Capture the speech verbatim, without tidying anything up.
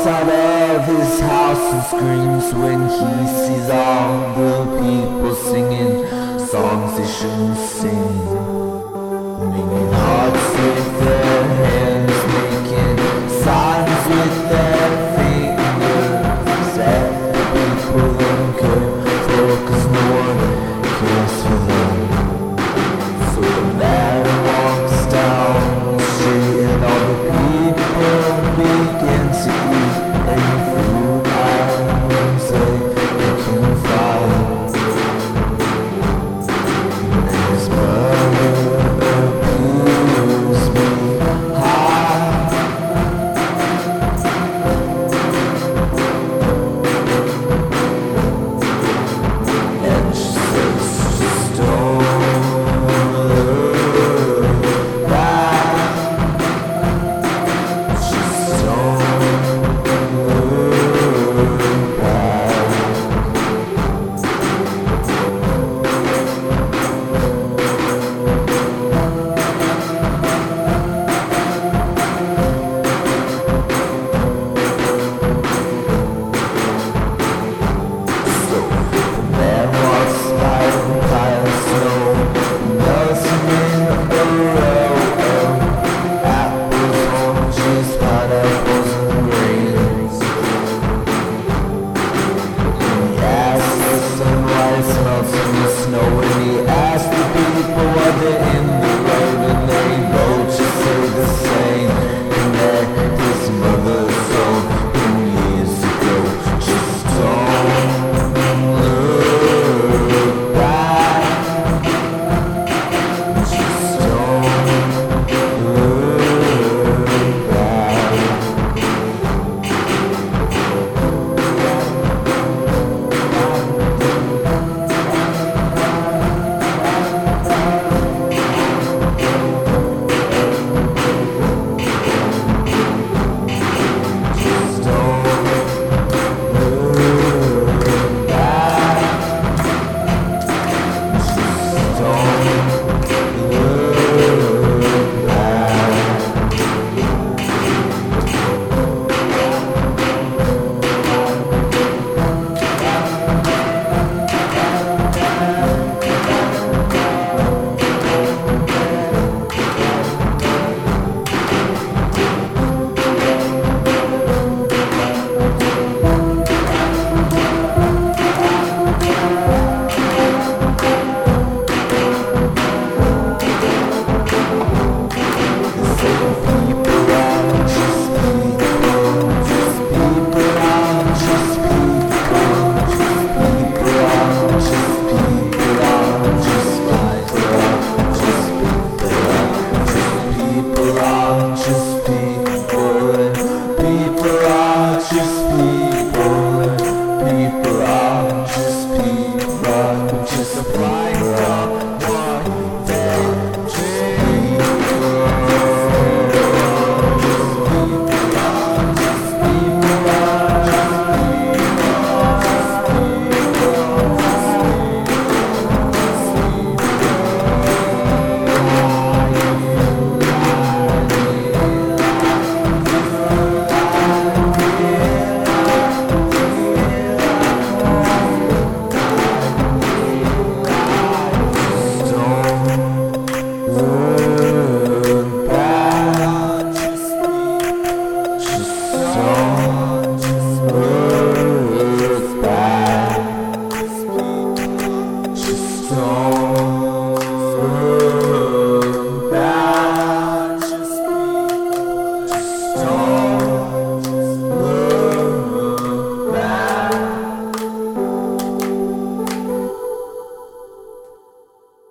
outside of his house and screams when he sees all the people singing songs they shouldn't sing, making hearts with their hands, making signs with their fingers that people don't care for, cause no one cares for them. So the man walks down the street and all the people begin to eat any food items they can find. And his brother accused me high. And she says, just don't look back. Just don't look back. So the man walks by the pile of snow, melting in a row of apples, oranges, pineapples,